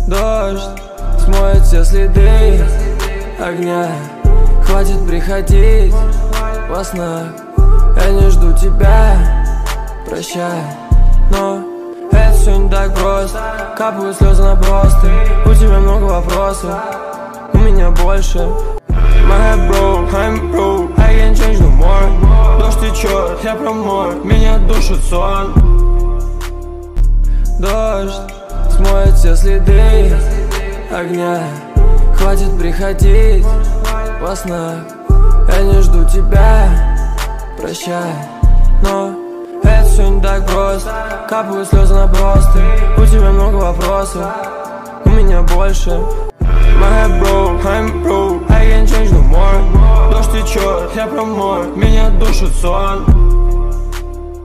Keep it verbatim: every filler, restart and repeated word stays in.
Дождь смоет все следы огня. Хватит приходить во снах. Я не жду тебя, прощай. Но это все не так просто. Капают слезы на простынь. У тебя много вопросов, у меня больше. My head broke, I'm broke, I can't change no more. Дождь течет, я промою, меня душит сон. Дождь смоет все следы огня. Хватит приходить во снах. Я не жду тебя, прощай. Но это все не так просто. Капают слезы на простынь. У тебя много вопросов, у меня больше. My head broke, I'm broke, I can't change no more. Дождь течет, я промою, меня душит сон.